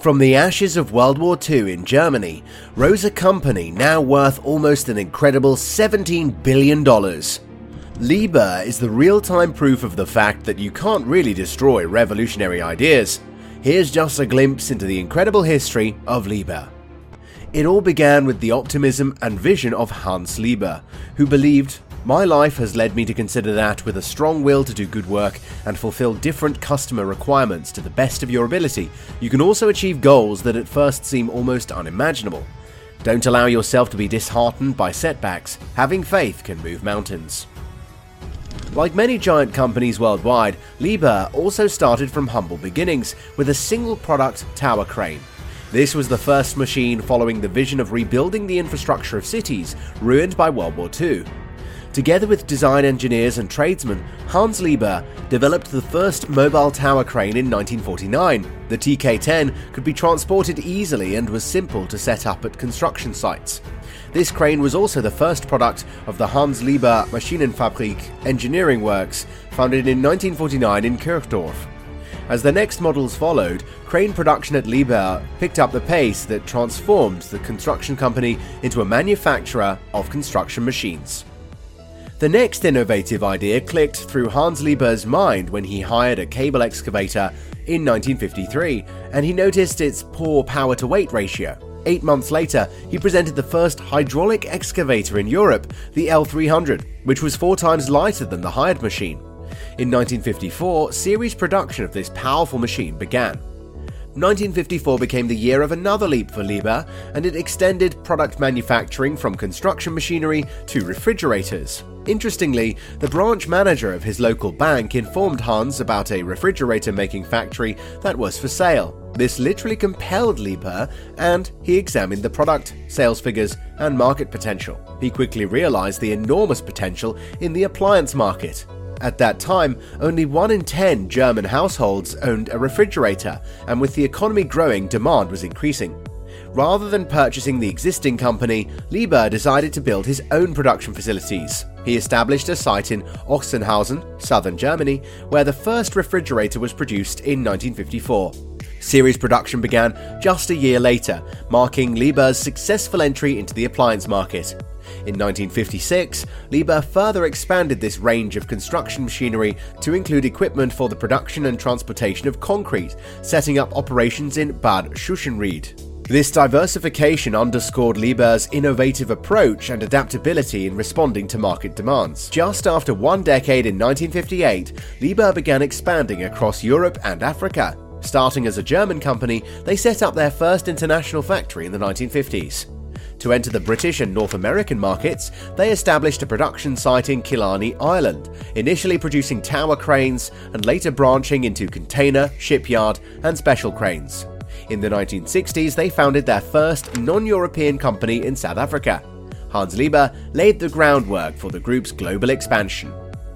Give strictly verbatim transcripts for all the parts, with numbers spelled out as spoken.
From the ashes of World War Two in Germany rose a company now worth almost an incredible seventeen billion dollars. Liebherr is the real-time proof of the fact that you can't really destroy revolutionary ideas. Here's just a glimpse into the incredible history of Liebherr. It all began with the optimism and vision of Hans Liebherr, who believed, "My life has led me to consider that with a strong will to do good work and fulfill different customer requirements to the best of your ability, you can also achieve goals that at first seem almost unimaginable. Don't allow yourself to be disheartened by setbacks. Having faith can move mountains." Like many giant companies worldwide, Liebherr also started from humble beginnings with a single product tower crane. This was the first machine following the vision of rebuilding the infrastructure of cities ruined by World War Two. Together with design engineers and tradesmen, Hans Liebherr developed the first mobile tower crane in nineteen forty-nine. The T K ten could be transported easily and was simple to set up at construction sites. This crane was also the first product of the Hans Liebherr Maschinenfabrik engineering works, founded in nineteen forty-nine in Kirchdorf. As the next models followed, crane production at Liebherr picked up the pace that transformed the construction company into a manufacturer of construction machines. The next innovative idea clicked through Hans Liebherr's mind when he hired a cable excavator in nineteen fifty-three, and he noticed its poor power-to-weight ratio. Eight months later, he presented the first hydraulic excavator in Europe, the L three hundred, which was four times lighter than the hired machine. In nineteen fifty-four, series production of this powerful machine began. nineteen fifty-four became the year of another leap for Liebherr, and it extended product manufacturing from construction machinery to refrigerators. Interestingly, the branch manager of his local bank informed Hans about a refrigerator-making factory that was for sale. This literally compelled Liebherr, and he examined the product, sales figures, and market potential. He quickly realized the enormous potential in the appliance market. At that time, only one in ten German households owned a refrigerator, and with the economy growing, demand was increasing. Rather than purchasing the existing company, Liebherr decided to build his own production facilities. He established a site in Ochsenhausen, southern Germany, where the first refrigerator was produced in nineteen fifty-four. Series production began just a year later, marking Liebherr's successful entry into the appliance market. In nineteen fifty-six, Liebherr further expanded this range of construction machinery to include equipment for the production and transportation of concrete, setting up operations in Bad Schussenried. This diversification underscored Liebherr's innovative approach and adaptability in responding to market demands. Just after one decade in nineteen fifty-eight, Liebherr began expanding across Europe and Africa. Starting as a German company, they set up their first international factory in the nineteen fifties. To enter the British and North American markets, they established a production site in Killarney, Ireland, initially producing tower cranes and later branching into container, shipyard, and special cranes. In the nineteen sixties, they founded their first non-European company in South Africa. Hans Liebherr laid the groundwork for the group's global expansion.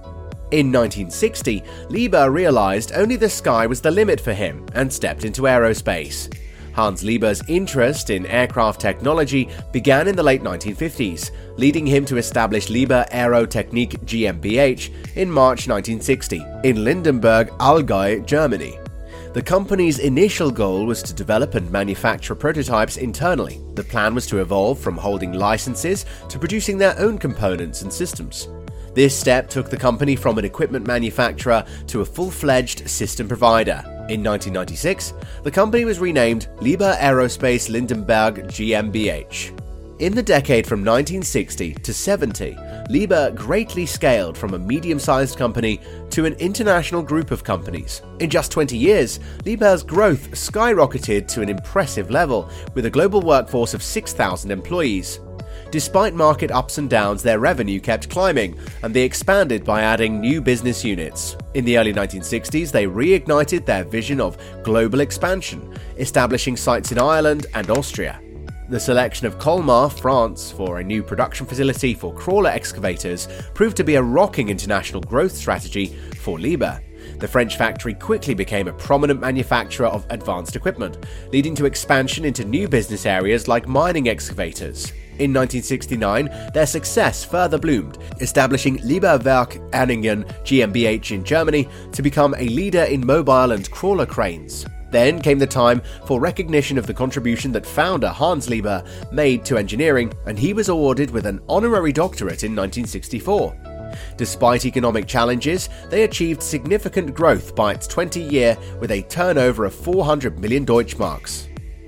In nineteen sixty, Liebherr realized only the sky was the limit for him and stepped into aerospace. Hans Liebherr's interest in aircraft technology began in the late nineteen fifties, leading him to establish Liebherr Aerotechnik GmbH in March nineteen sixty in Lindenberg, Allgäu, Germany. The company's initial goal was to develop and manufacture prototypes internally. The plan was to evolve from holding licenses to producing their own components and systems. This step took the company from an equipment manufacturer to a full-fledged system provider. In nineteen ninety-six, the company was renamed Liebherr Aerospace Lindenberg GmbH. In the decade from nineteen sixty to seventy, Liebherr greatly scaled from a medium-sized company to an international group of companies. In just twenty years, Liebherr's growth skyrocketed to an impressive level, with a global workforce of six thousand employees. Despite market ups and downs, their revenue kept climbing, and they expanded by adding new business units. In the early nineteen sixties, they reignited their vision of global expansion, establishing sites in Ireland and Austria. The selection of Colmar, France, for a new production facility for crawler excavators proved to be a rocking international growth strategy for Liebherr. The French factory quickly became a prominent manufacturer of advanced equipment, leading to expansion into new business areas like mining excavators. In nineteen sixty-nine, their success further bloomed, establishing Liebherr Werk Erningen GmbH in Germany to become a leader in mobile and crawler cranes. Then came the time for recognition of the contribution that founder Hans Lieber made to engineering, and he was awarded with an honorary doctorate in nineteen sixty-four. Despite economic challenges, they achieved significant growth by its twentieth year with a turnover of four hundred million Deutschmarks.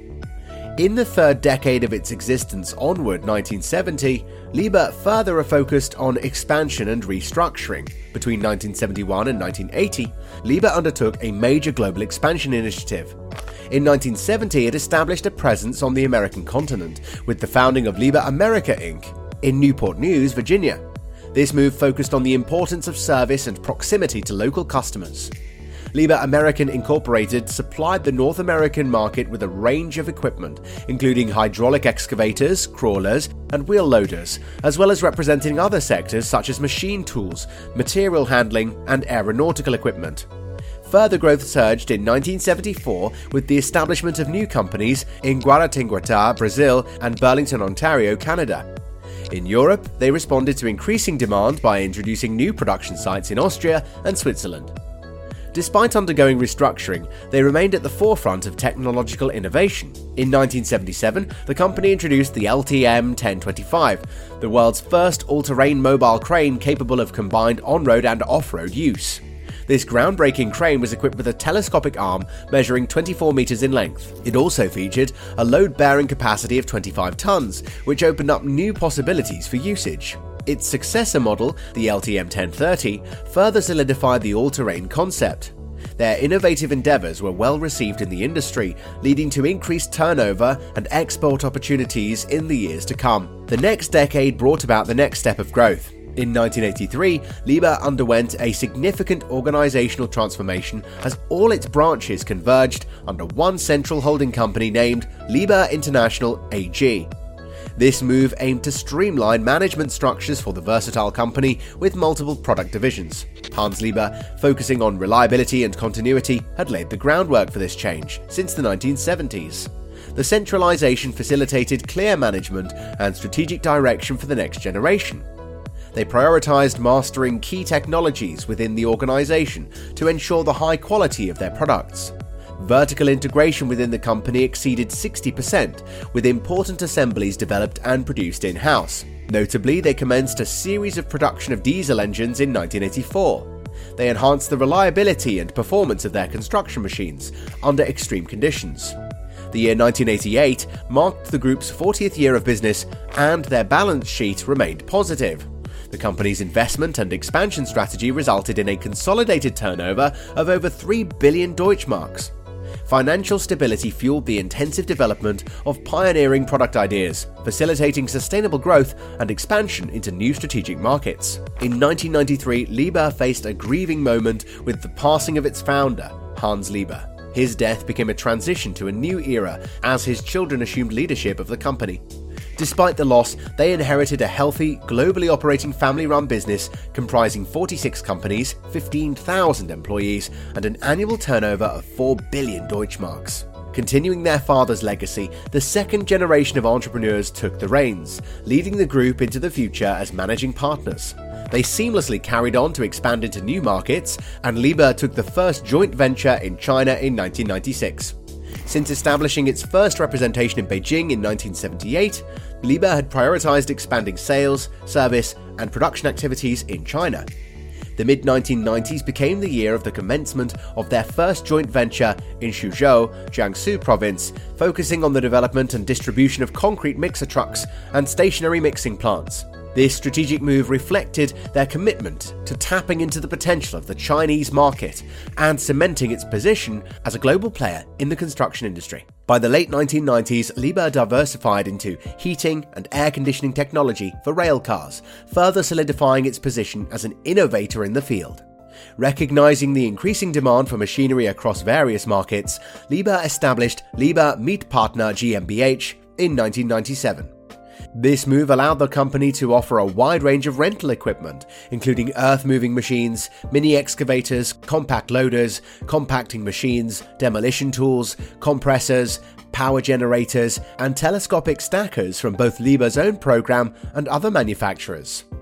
In the third decade of its existence onward, nineteen seventy, Lieber further focused on expansion and restructuring. Between nineteen seventy-one and nineteen eighty, Lieber undertook a major global expansion initiative. In nineteen seventy, it established a presence on the American continent with the founding of Lieber America Incorporated in Newport News, Virginia. This move focused on the importance of service and proximity to local customers. Lieber American Incorporated supplied the North American market with a range of equipment, including hydraulic excavators, crawlers, and wheel loaders, as well as representing other sectors such as machine tools, material handling, and aeronautical equipment. Further growth surged in nineteen seventy-four with the establishment of new companies in Guaratinguetá, Brazil, and Burlington, Ontario, Canada. In Europe, they responded to increasing demand by introducing new production sites in Austria and Switzerland. Despite undergoing restructuring, they remained at the forefront of technological innovation. In nineteen seventy-seven, the company introduced the L T M ten twenty-five, the world's first all-terrain mobile crane capable of combined on-road and off-road use. This groundbreaking crane was equipped with a telescopic arm measuring twenty-four meters in length. It also featured a load-bearing capacity of twenty-five tons, which opened up new possibilities for usage. Its successor model, the L T M ten thirty, further solidified the all-terrain concept. Their innovative endeavors were well received in the industry, leading to increased turnover and export opportunities in the years to come. The next decade brought about the next step of growth. In nineteen eighty-three, Lieber underwent a significant organizational transformation as all its branches converged under one central holding company named Lieber International A G. This move aimed to streamline management structures for the versatile company with multiple product divisions. Hans Lieber, focusing on reliability and continuity, had laid the groundwork for this change since the nineteen seventies. The centralization facilitated clear management and strategic direction for the next generation. They prioritized mastering key technologies within the organization to ensure the high quality of their products. Vertical integration within the company exceeded sixty percent, with important assemblies developed and produced in-house. Notably, they commenced a series of production of diesel engines in nineteen eighty-four. They enhanced the reliability and performance of their construction machines under extreme conditions. The year nineteen eighty-eight marked the group's fortieth year of business, and their balance sheet remained positive. The company's investment and expansion strategy resulted in a consolidated turnover of over three billion Deutschmarks. Financial stability fueled the intensive development of pioneering product ideas, facilitating sustainable growth and expansion into new strategic markets. In nineteen ninety-three, Lieber faced a grieving moment with the passing of its founder, Hans Lieber. His death became a transition to a new era as his children assumed leadership of the company. Despite the loss, they inherited a healthy, globally operating family-run business comprising forty-six companies, fifteen thousand employees, and an annual turnover of four billion Deutschmarks. Continuing their father's legacy, the second generation of entrepreneurs took the reins, leading the group into the future as managing partners. They seamlessly carried on to expand into new markets, and Lieber took the first joint venture in China in nineteen ninety-six. Since establishing its first representation in Beijing in nineteen seventy-eight, Lieber had prioritized expanding sales, service, and production activities in China. The mid nineteen nineties became the year of the commencement of their first joint venture in Suzhou, Jiangsu province, focusing on the development and distribution of concrete mixer trucks and stationary mixing plants. This strategic move reflected their commitment to tapping into the potential of the Chinese market and cementing its position as a global player in the construction industry. By the late nineteen nineties, Lieber diversified into heating and air conditioning technology for rail cars, further solidifying its position as an innovator in the field. Recognizing the increasing demand for machinery across various markets, Lieber established Lieber Mietpartner GmbH in nineteen ninety-seven. This move allowed the company to offer a wide range of rental equipment, including earth-moving machines, mini-excavators, compact loaders, compacting machines, demolition tools, compressors, power generators, and telescopic stackers from both Lieber's own program and other manufacturers.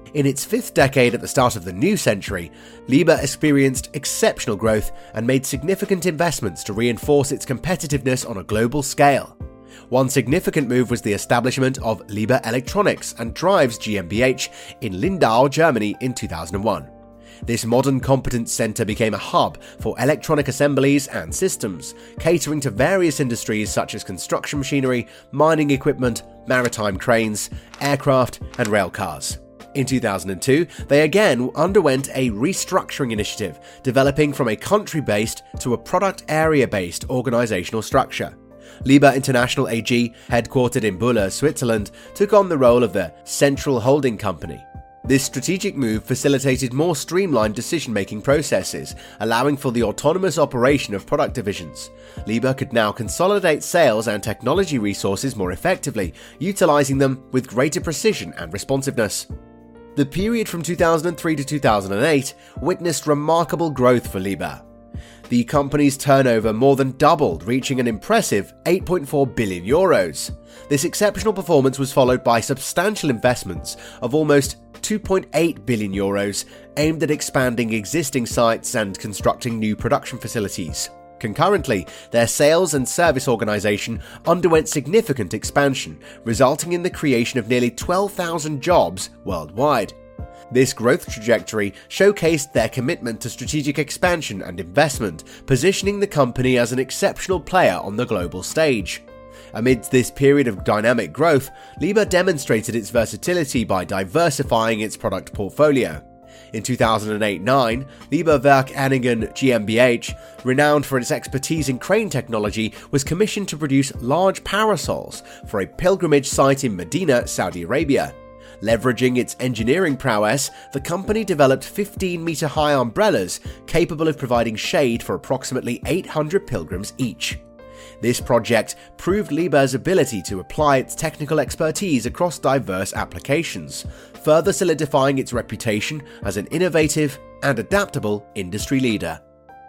In its fifth decade at the start of the new century, Liebherr experienced exceptional growth and made significant investments to reinforce its competitiveness on a global scale. One significant move was the establishment of Liebherr Electronics and Drives GmbH in Lindau, Germany in two thousand one. This modern competence center became a hub for electronic assemblies and systems, catering to various industries such as construction machinery, mining equipment, maritime cranes, aircraft, and rail cars. In two thousand two, they again underwent a restructuring initiative, developing from a country-based to a product area-based organizational structure. Liebherr International A G, headquartered in Bulle, Switzerland, took on the role of the central holding company. This strategic move facilitated more streamlined decision-making processes, allowing for the autonomous operation of product divisions. Liebherr could now consolidate sales and technology resources more effectively, utilizing them with greater precision and responsiveness. The period from two thousand three to two thousand eight witnessed remarkable growth for Liebherr. The company's turnover more than doubled, reaching an impressive eight point four billion euros. This exceptional performance was followed by substantial investments of almost two point eight billion euros aimed at expanding existing sites and constructing new production facilities. Concurrently, their sales and service organization underwent significant expansion, resulting in the creation of nearly twelve thousand jobs worldwide. This growth trajectory showcased their commitment to strategic expansion and investment, positioning the company as an exceptional player on the global stage. Amidst this period of dynamic growth, Liebherr demonstrated its versatility by diversifying its product portfolio. In two thousand eight nine, Liebherr Werk Anningen GmbH, renowned for its expertise in crane technology, was commissioned to produce large parasols for a pilgrimage site in Medina, Saudi Arabia. Leveraging its engineering prowess, the company developed fifteen meter high umbrellas capable of providing shade for approximately eight hundred pilgrims each. This project proved Liebherr's ability to apply its technical expertise across diverse applications, further solidifying its reputation as an innovative and adaptable industry leader.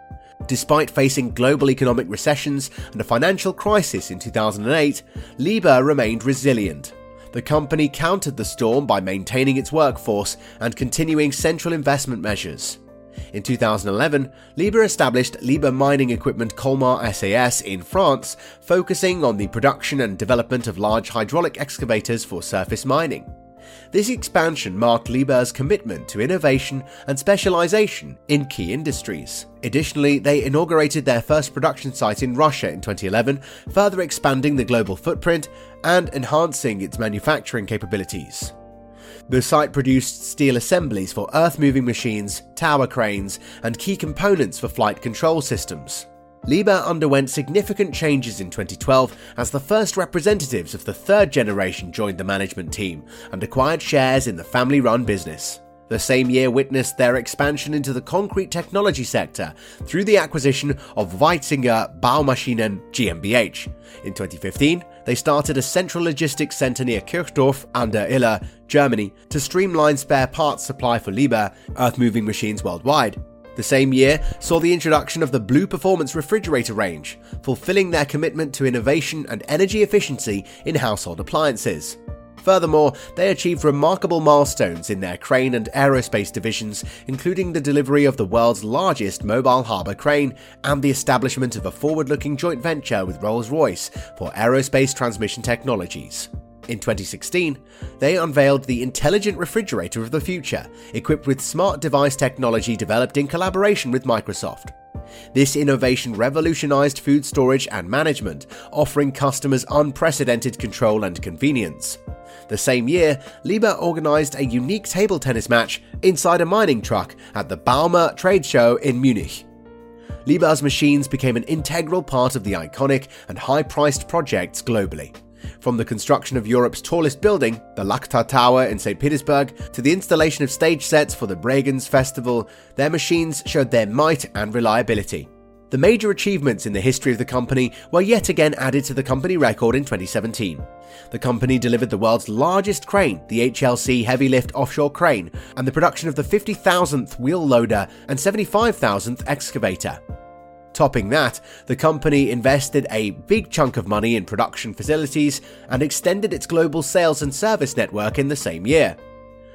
Despite facing global economic recessions and a financial crisis in two thousand eight, Liebherr remained resilient. The company countered the storm by maintaining its workforce and continuing central investment measures. In two thousand eleven, Liebherr established Liebherr Mining Equipment Colmar S A S in France, focusing on the production and development of large hydraulic excavators for surface mining. This expansion marked Liebherr's commitment to innovation and specialization in key industries. Additionally, they inaugurated their first production site in Russia in twenty eleven, further expanding the global footprint and enhancing its manufacturing capabilities. The site produced steel assemblies for earth-moving machines, tower cranes, and key components for flight control systems. Liebherr underwent significant changes in twenty twelve as the first representatives of the third generation joined the management team and acquired shares in the family-run business. The same year witnessed their expansion into the concrete technology sector through the acquisition of Weitzinger Baumaschinen GmbH. In twenty fifteen, they started a central logistics center near Kirchdorf an der Iller, Germany, to streamline spare parts supply for Liebherr earth-moving machines worldwide. The same year saw the introduction of the Blue Performance refrigerator range, fulfilling their commitment to innovation and energy efficiency in household appliances. Furthermore, they achieved remarkable milestones in their crane and aerospace divisions, including the delivery of the world's largest mobile harbour crane and the establishment of a forward-looking joint venture with Rolls-Royce for aerospace transmission technologies. In twenty sixteen, they unveiled the Intelligent Refrigerator of the Future, equipped with smart device technology developed in collaboration with Microsoft. This innovation revolutionized food storage and management, offering customers unprecedented control and convenience. The same year, Liebherr organized a unique table tennis match inside a mining truck at the Bauma trade show in Munich. Liebherr's machines became an integral part of the iconic and high-priced projects globally. From the construction of Europe's tallest building, the Lakta Tower in Saint Petersburg, to the installation of stage sets for the Bregenz Festival, their machines showed their might and reliability. The major achievements in the history of the company were yet again added to the company record in twenty seventeen. The company delivered the world's largest crane, the H L C Heavy Lift Offshore Crane, and the production of the fifty thousandth wheel loader and seventy-five thousandth excavator. Topping that, the company invested a big chunk of money in production facilities and extended its global sales and service network in the same year.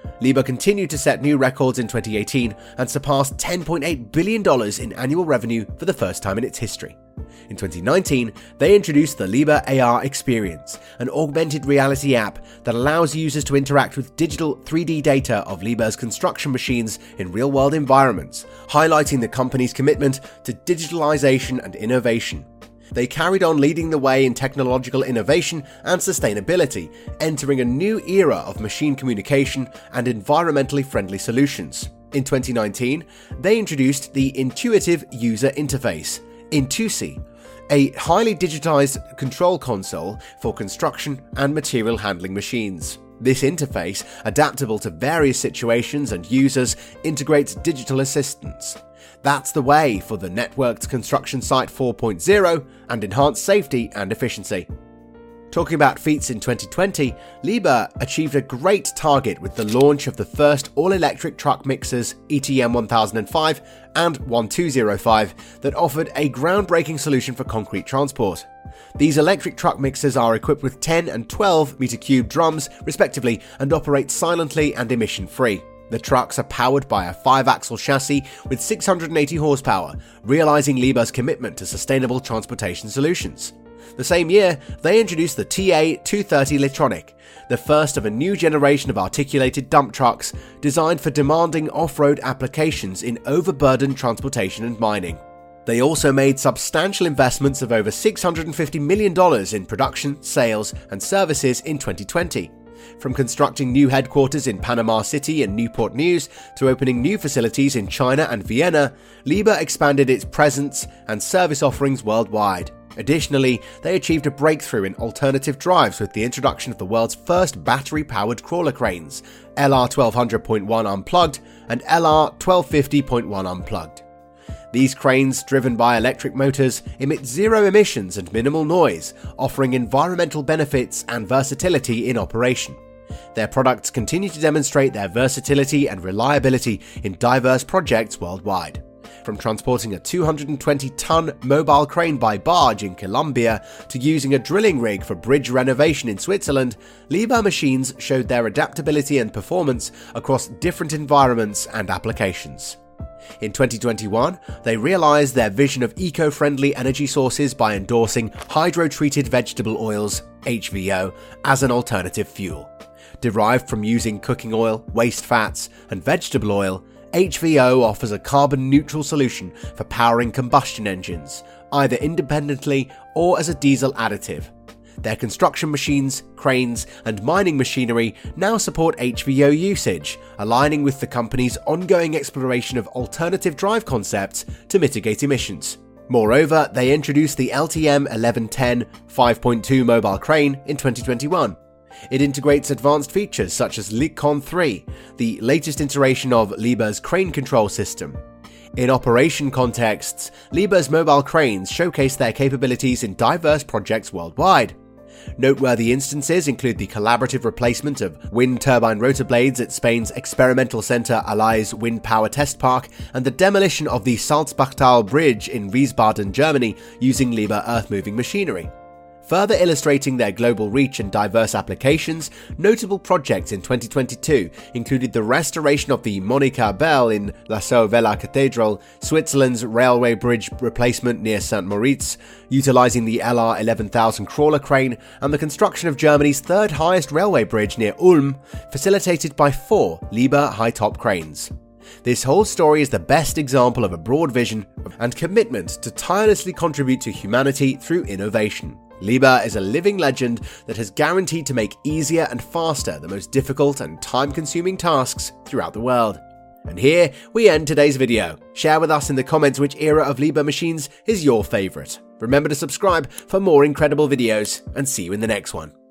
Liebherr continued to set new records in twenty eighteen and surpassed ten point eight billion dollars in annual revenue for the first time in its history. In twenty nineteen, they introduced the Liebherr A R Experience, an augmented reality app that allows users to interact with digital three D data of Liebherr's construction machines in real-world environments, highlighting the company's commitment to digitalization and innovation. They carried on leading the way in technological innovation and sustainability, entering a new era of machine communication and environmentally friendly solutions. In twenty nineteen, they introduced the Intuitive User Interface, Intusi, a highly digitized control console for construction and material handling machines. This interface, adaptable to various situations and users, integrates digital assistance. That's the way for the networked construction site four point oh and enhanced safety and efficiency. Talking about feats in twenty twenty, Liebherr achieved a great target with the launch of the first all-electric truck mixers E T M one thousand five and twelve oh five that offered a groundbreaking solution for concrete transport. These electric truck mixers are equipped with ten and twelve meter cube drums, respectively, and operate silently and emission-free. The trucks are powered by a five-axle chassis with six hundred eighty horsepower, realizing Liebherr's commitment to sustainable transportation solutions. The same year, they introduced the T A two thirty Litronic, the first of a new generation of articulated dump trucks designed for demanding off-road applications in overburdened transportation and mining. They also made substantial investments of over six hundred fifty million dollars in production, sales, and services in twenty twenty. From constructing new headquarters in Panama City and Newport News to opening new facilities in China and Vienna, Liebherr expanded its presence and service offerings worldwide. Additionally, they achieved a breakthrough in alternative drives with the introduction of the world's first battery-powered crawler cranes, L R twelve hundred point one Unplugged and L R twelve fifty point one Unplugged. These cranes, driven by electric motors, emit zero emissions and minimal noise, offering environmental benefits and versatility in operation. Their products continue to demonstrate their versatility and reliability in diverse projects worldwide. From transporting a two hundred twenty ton mobile crane by barge in Colombia to using a drilling rig for bridge renovation in Switzerland, Liebherr machines showed their adaptability and performance across different environments and applications. In twenty twenty-one, they realized their vision of eco-friendly energy sources by endorsing hydro-treated vegetable oils, H V O, as an alternative fuel. Derived from using cooking oil, waste fats, and vegetable oil, H V O offers a carbon-neutral solution for powering combustion engines, either independently or as a diesel additive. Their construction machines, cranes, and mining machinery now support H V O usage, aligning with the company's ongoing exploration of alternative drive concepts to mitigate emissions. Moreover, they introduced the L T M eleven ten five point two mobile crane in twenty twenty-one. It integrates advanced features such as LICON three, the latest iteration of Liebherr's crane control system. In operation contexts, Liebherr's mobile cranes showcase their capabilities in diverse projects worldwide. Noteworthy instances include the collaborative replacement of wind turbine rotor blades at Spain's experimental centre Alais Wind Power Test Park and the demolition of the Salzbachtal Bridge in Wiesbaden, Germany, using Liebherr earth-moving machinery. Further illustrating their global reach and diverse applications, notable projects in twenty twenty-two included the restoration of the Monica Bell in La Sauvella Cathedral, Switzerland's railway bridge replacement near Saint Moritz, utilising the L R eleven thousand crawler crane, and the construction of Germany's third highest railway bridge near Ulm, facilitated by four Liebherr high-top cranes. This whole story is the best example of a broad vision and commitment to tirelessly contribute to humanity through innovation. Liebherr is a living legend that has guaranteed to make easier and faster the most difficult and time-consuming tasks throughout the world. And here we end today's video. Share with us in the comments which era of Liebherr machines is your favourite. Remember to subscribe for more incredible videos, and see you in the next one.